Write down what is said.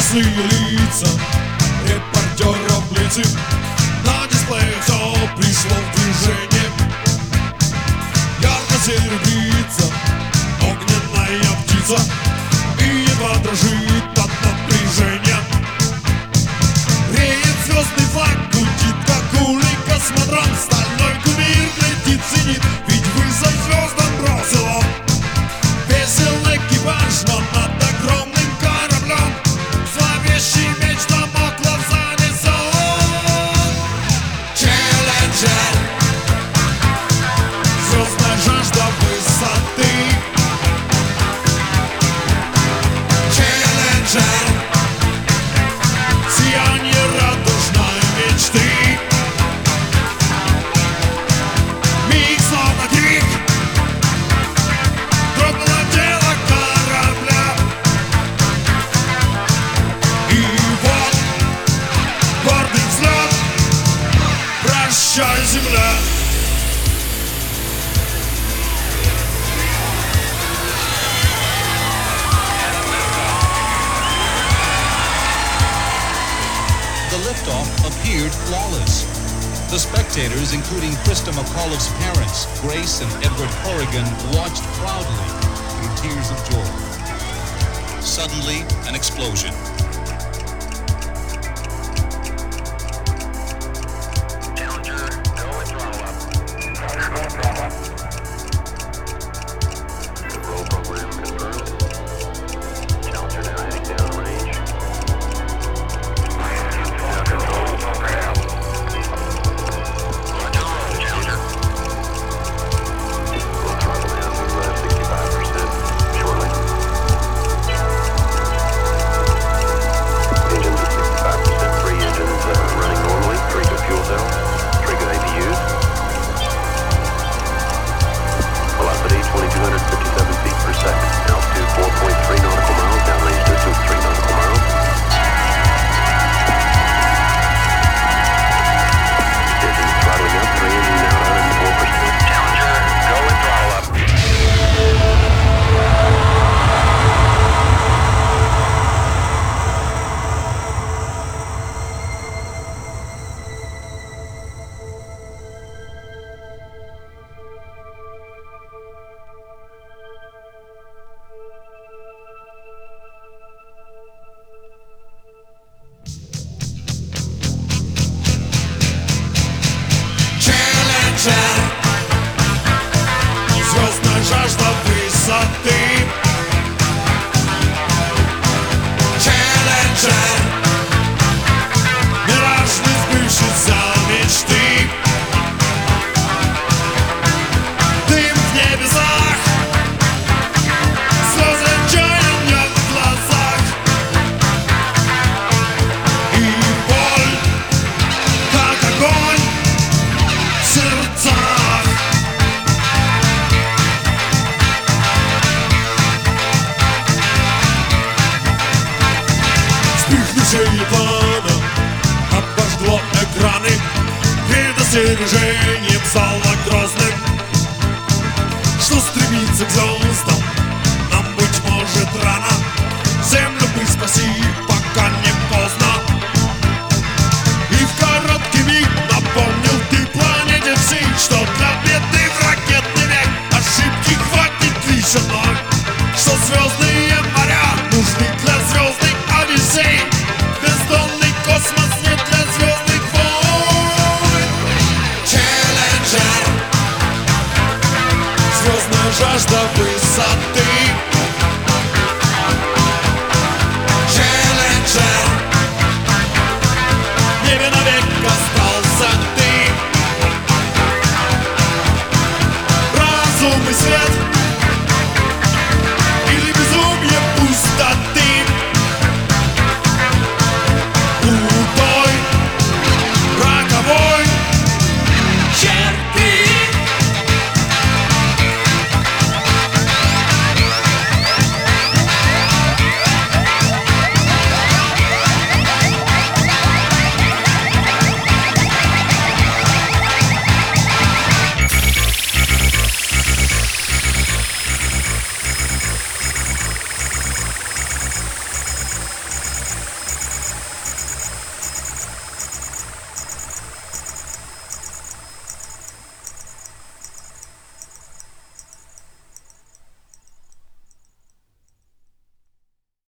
Известные лица репортеров Блицы. На дисплее все пришло в движение. Ярко серебрится огненная птица и едва дрожит под напряжением. Реет звездный флаг, гудит как улей космодром. Стальной кумир глядит, ценит, ведь вызов звездам бросил он. Весел экипаж, но над огромным кораблем зловещий меч Дамокла занесен. Челленджер, звездная жажда высоты. Челленджер, сияние радужной мечты. Миг словно крик, дрогнуло тело корабля. И вот гордый взлет, прощай, земля. The liftoff appeared flawless. The spectators, including Krista McAuliffe's parents, Grace and Edward Corrigan, watched proudly through tears of joy. Suddenly, an explosion. Challenger, go and throttle up. Roger, go and throttle up. Roll program confirmed. Challenger now heading downrange. Control program. Roger, roll, Challenger. We'll throttle down to 65% shortly. Engines at 65%. Three engines running normally. Three good fuel cells. Three good APUs. Velocity 2,257 feet per second. Altitude 4.3 nautical miles. Downrange distance 3 nautical miles. Engines throttling up. Three engines now at 104%. Challenger, go and throttle up. Челленджер, звездная жажда высоты. Челленджер, миражный сбывшийся мечты. Дым в небесах, слезы отчаяния в глазах. И боль, как огонь в сердцах. Вспыхнувшее пламя обожгло экраны. Предостережением стало грозным, что стремится к звездам нам, быть может, рано. Землю бы спаси, пока не поздно. И в короткий миг напомнил ты планете всей, что для беды в ракетный век ошибки хватит лишь одной, что звездный